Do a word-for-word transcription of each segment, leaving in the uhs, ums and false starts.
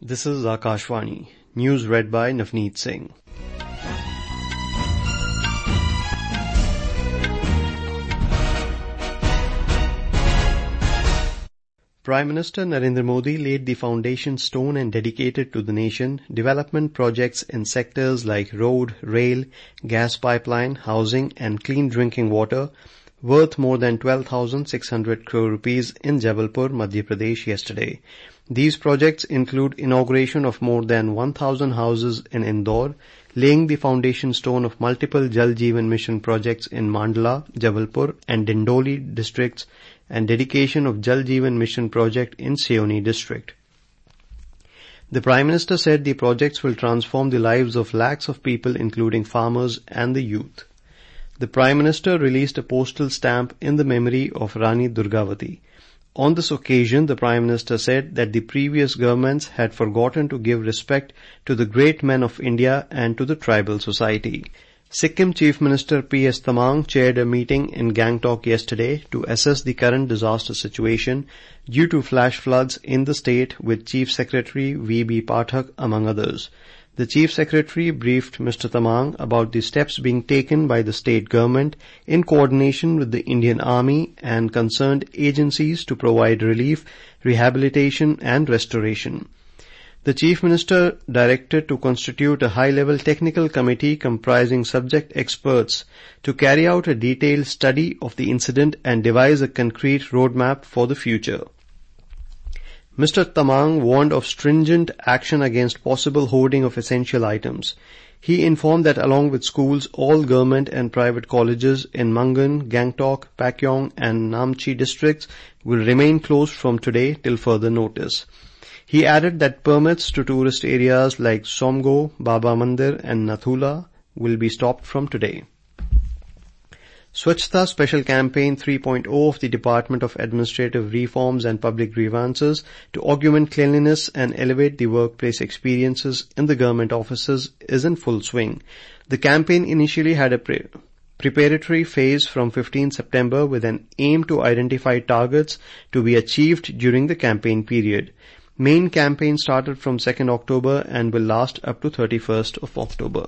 This is Akashvani. News read by Navneet Singh. Prime Minister Narendra Modi laid the foundation stone and dedicated to the nation development projects in sectors like road, rail, gas pipeline, housing and clean drinking water worth more than twelve thousand six hundred crore rupees in Jabalpur, Madhya Pradesh yesterday. These projects include inauguration of more than one thousand houses in Indore, laying the foundation stone of multiple Jal Jeevan Mission projects in Mandla, Jabalpur and Dindoli districts, and dedication of Jal Jeevan Mission project in Seoni district. The Prime Minister said the projects will transform the lives of lakhs of people including farmers and the youth. The Prime Minister released a postal stamp in the memory of Rani Durgavati. On this occasion, the Prime Minister said that the previous governments had forgotten to give respect to the great men of India and to the tribal society. Sikkim Chief Minister P S Thamang chaired a meeting in Gangtok yesterday to assess the current disaster situation due to flash floods in the state with Chief Secretary V B Pathak among others. The Chief Secretary briefed Mister Thamang about the steps being taken by the state government in coordination with the Indian Army and concerned agencies to provide relief, rehabilitation and restoration. The Chief Minister directed to constitute a high-level technical committee comprising subject experts to carry out a detailed study of the incident and devise a concrete roadmap for the future. Mister Thamang warned of stringent action against possible hoarding of essential items. He informed that along with schools, all government and private colleges in Mangan, Gangtok, Pakyong and Namchi districts will remain closed from today till further notice. He added that permits to tourist areas like Somgo, Baba Mandir and Nathula will be stopped from today. Swachhta Special Campaign three point oh of the Department of Administrative Reforms and Public Grievances to augment cleanliness and elevate the workplace experiences in the government offices is in full swing. The campaign initially had a pre- preparatory phase from fifteenth September with an aim to identify targets to be achieved during the campaign period. Main campaign started from second October and will last up to thirty-first of October.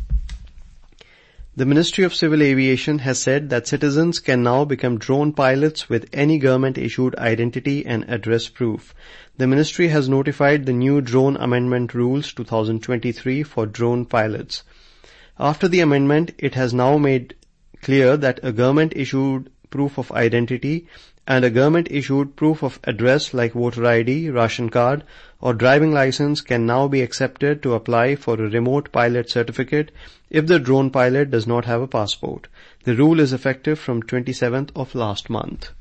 The Ministry of Civil Aviation has said that citizens can now become drone pilots with any government-issued identity and address proof. The Ministry has notified the new Drone Amendment Rules twenty twenty-three for drone pilots. After the amendment, it has now made clear that a government-issued proof of identity and a government-issued proof of address like voter I D, ration card or driving license can now be accepted to apply for a remote pilot certificate if the drone pilot does not have a passport. The rule is effective from twenty-seventh of last month.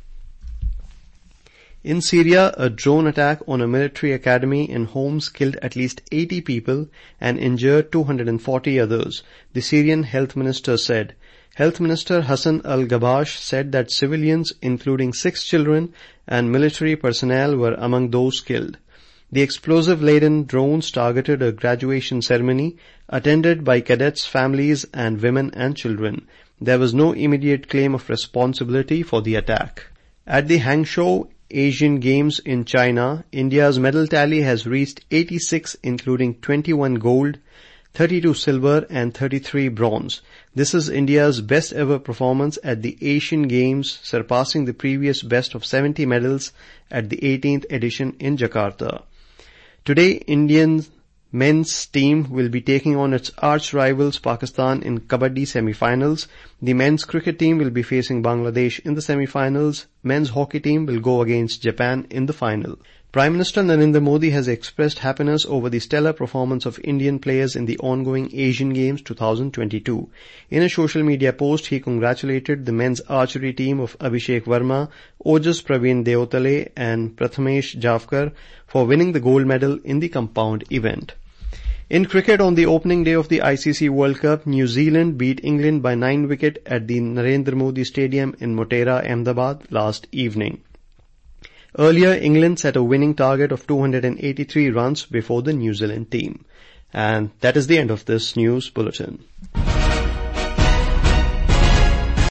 In Syria, a drone attack on a military academy in Homs killed at least eighty people and injured two hundred forty others, the Syrian Health Minister said. Health Minister Hassan al-Gabash said that civilians, including six children and military personnel, were among those killed. The explosive-laden drones targeted a graduation ceremony attended by cadets' families and women and children. There was no immediate claim of responsibility for the attack. At the Hangzhou Asian Games in China, India's medal tally has reached eighty-six, including twenty-one gold, thirty-two silver and thirty-three bronze. This is India's best ever performance at the Asian Games, surpassing the previous best of seventy medals at the eighteenth edition in Jakarta. Today, Indian men's team will be taking on its arch rivals Pakistan in Kabaddi semi-finals. The men's cricket team will be facing Bangladesh in the semi-finals. Men's hockey team will go against Japan in the final. Prime Minister Narendra Modi has expressed happiness over the stellar performance of Indian players in the ongoing Asian Games twenty twenty-two. In a social media post, he congratulated the men's archery team of Abhishek Verma, Ojas Praveen Deotale and Prathamesh Javkar for winning the gold medal in the compound event. In cricket, on the opening day of the I C C World Cup, New Zealand beat England by nine wicket at the Narendra Modi Stadium in Motera, Ahmedabad last evening. Earlier, England set a winning target of two hundred eighty-three runs before the New Zealand team. And that is the end of this news bulletin.